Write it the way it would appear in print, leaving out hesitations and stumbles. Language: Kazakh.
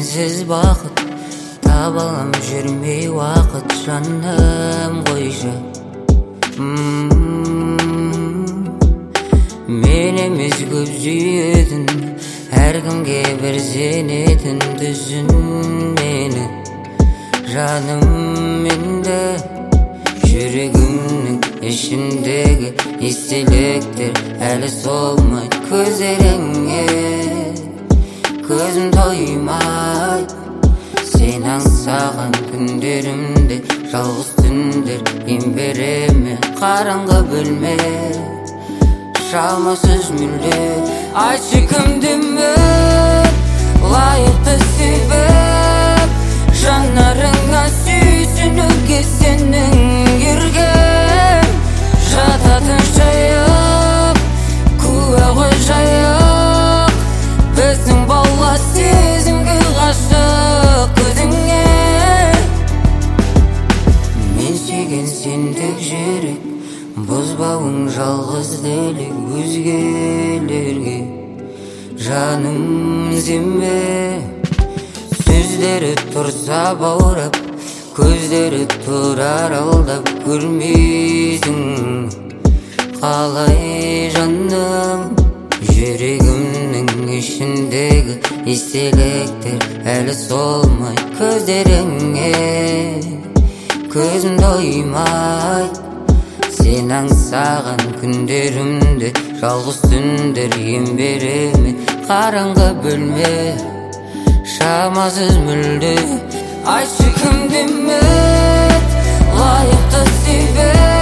сенсіз бақыт таба алам жүрмей уақыт жаным қойшы. Мен емес көп сүйетін, әркімге бір сенетін, түсін мені жаным енді. Жүрегімнің ішіндегі естеліктер әлі солмайды көздеріңе. Көзім тоймайды сен аңсаған күндерімде, жалғыз түндер ем береме қараңғы бөлме. Шамасыз мүлде айтшы кімді үміт лайықты себеп, жанарыңа сүйсінуге сенің ерген. Жататын жайық куә ғой жайық, біздің бала сезімге ғашық көзіңе. Мен сүйген сендік жүрек, бұзбауың жалғыз ділік өзгелерге жаным сенбе. Сөздері тұрса баурап, көздері тұрар алдап, көрмейсің қалай жаным. Жүрегімнің ішіндегі естеліктер әлі солмайды көздеріңе. Көзім тоймайды сен аңсаған күндерімде, жалғыз түндер ем береме қараңғы бөлме. Шамасыз мүлде айтшы кімді үміт лайықты себеп,